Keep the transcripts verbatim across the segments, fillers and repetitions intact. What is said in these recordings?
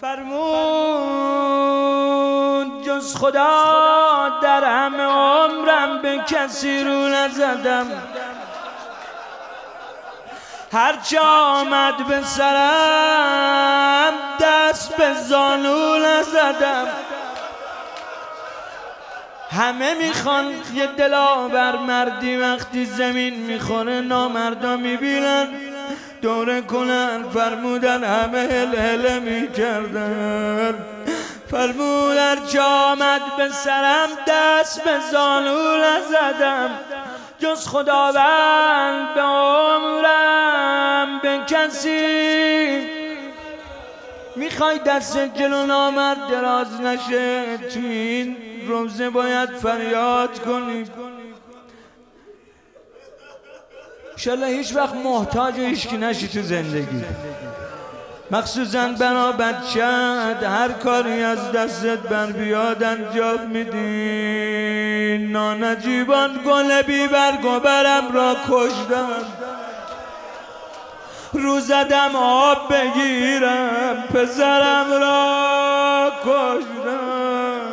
فرمود جز خدا در همه عمرم به کسی رو نزدم، هرچه آمد به سرم دست به زانو نزدم. همه میخوان یه دلاور مردی وقتی زمین میخوره نامردا میبینن دوره کنن، فرمودن همه هل هل میکردن. فرمود هرچه آمد به سرم دست به زانو نزدم، جز خداوند به عمرم به کسی. میخوای دست جلو نامرد دراز نشه تو این روزه باید فریاد کنی. انشالله هیچ وقت محتاج و هیچکی نشی تو زندگی، مخصوصا بنا بچت هر کاری از دستت بر بیاد انجام میدی. نانجیبان گل بی برگ و برم را کشتم، رو زدم آب بگیرم پسرم را کشتم.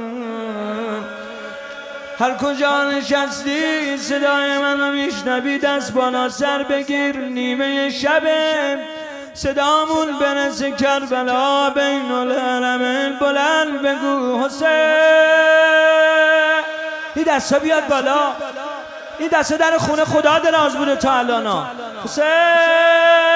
هر کجا نشستی صدای منو میشنوی دست بالا سر بگیر، نیمه شبه صدامون برسه کربلا بین الحرمین، بلند بگو حسین. این دستا بیاد بالا، این دستا در خونه خدا دراز بوده تا الانا. حسین